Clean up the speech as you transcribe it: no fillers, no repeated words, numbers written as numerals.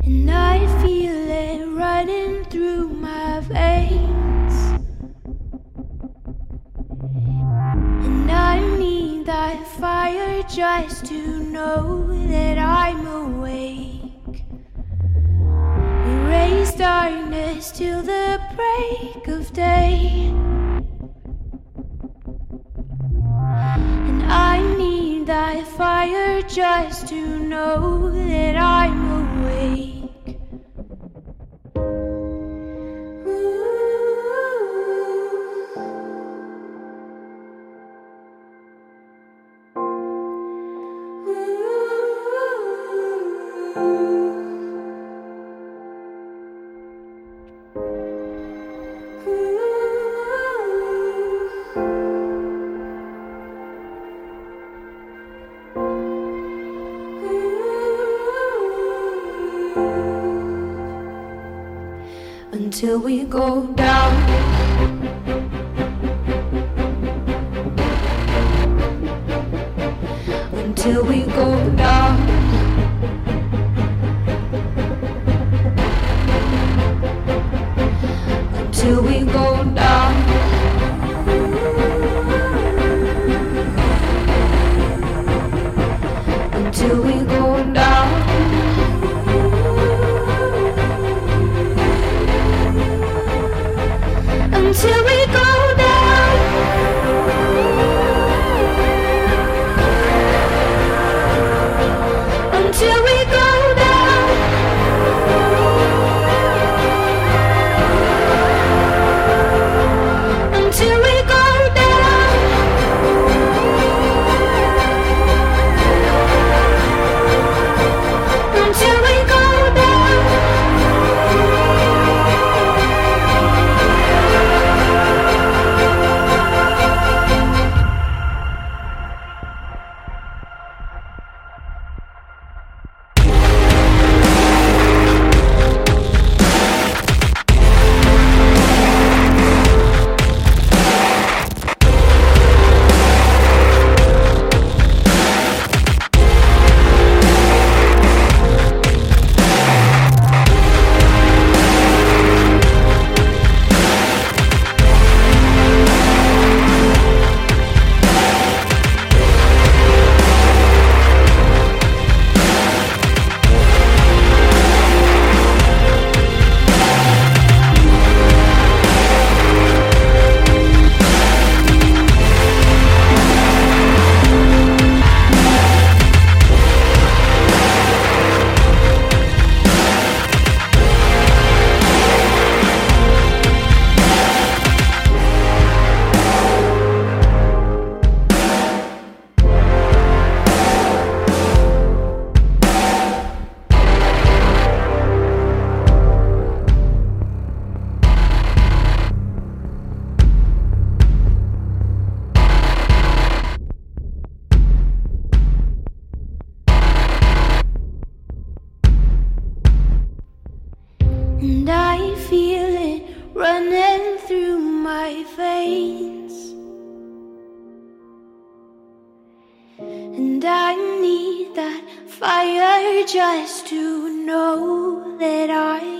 and I feel it running through my veins. And I need that fire just to know that I'm awake. Erase darkness till the break of day. And I need that fire just to know that I'm awake. Until we go down, until we go down, until we go down, until we go down. Until we go down, until we go down, until we go down, until we go down. And I feel it running through my veins. And I need that fire just to know that I